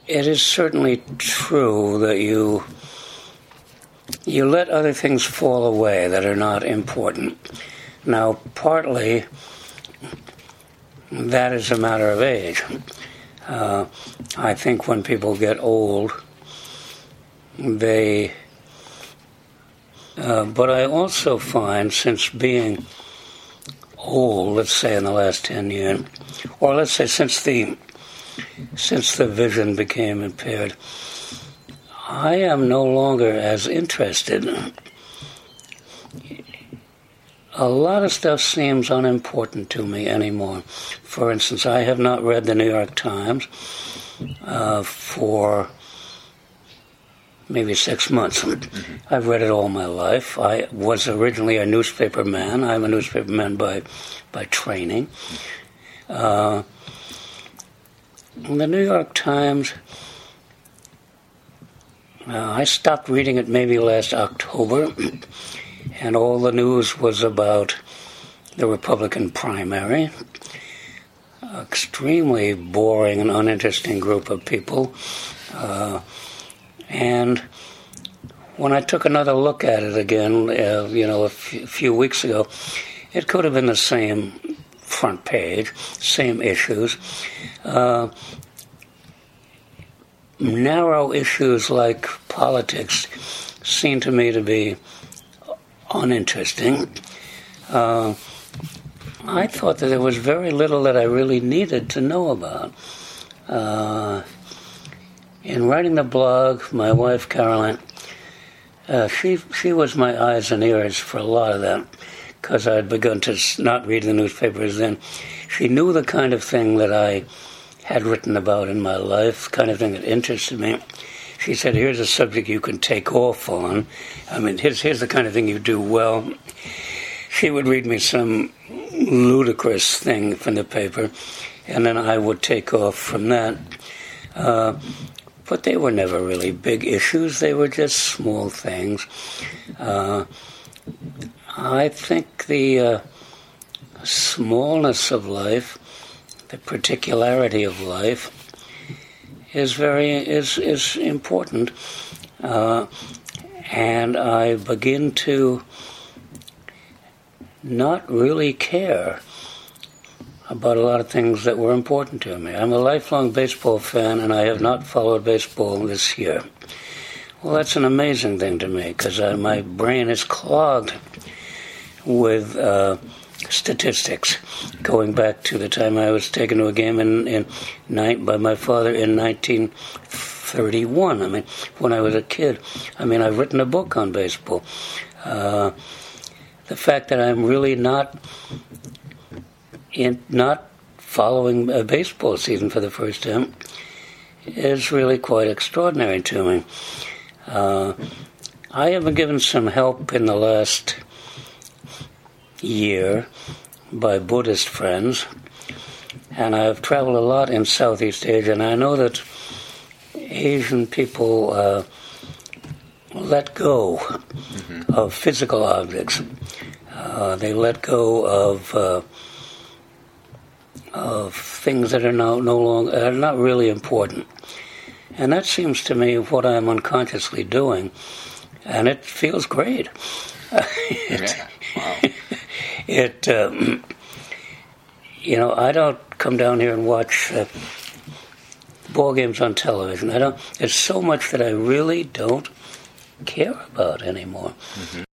it is certainly true that you let other things fall away that are not important. Now, partly that is a matter of age. I think when people get old, but I also find, since being old, let's say in the last 10 years, or let's say since the vision became impaired, I am no longer as interested. A lot of stuff seems unimportant to me anymore. For instance, I have not read the New York Times for maybe 6 months. I've read it all my life. I was originally a newspaper man. I'm a newspaper man by training. The New York Times, I stopped reading it maybe last October, and all the news was about the Republican primary. Extremely boring and uninteresting group of people. And when I took another look at it again, a few weeks ago, it could have been the same front page, same issues. Narrow issues like politics seem to me to be uninteresting. I thought that there was very little that I really needed to know about. In writing the blog, my wife, Caroline, she was my eyes and ears for a lot of that, because I had begun to not read the newspapers then. She knew the kind of thing that I had written about in my life, the kind of thing that interested me. She said, here's a subject you can take off on. I mean, here's the kind of thing you do well. She would read me some ludicrous thing from the paper, and then I would take off from that. But they were never really big issues. They were just small things. I think the smallness of life, the particularity of life, is important, and I begin to not really care about a lot of things that were important to me. I'm a lifelong baseball fan, and I have not followed baseball this year. Well, that's an amazing thing to me, because my brain is clogged with statistics, going back to the time I was taken to a game by my father in 1931. I mean, when I was a kid. I mean, I've written a book on baseball. The fact that I'm really not following a baseball season for the first time is really quite extraordinary to me. I have been given some help in the last year by Buddhist friends, and I've traveled a lot in Southeast Asia, and I know that Asian people let go of physical objects. They let go of things that are no longer are not really important, and that seems to me what I'm unconsciously doing, and it feels great. I don't come down here and watch ball games on television. There's so much that I really don't care about anymore.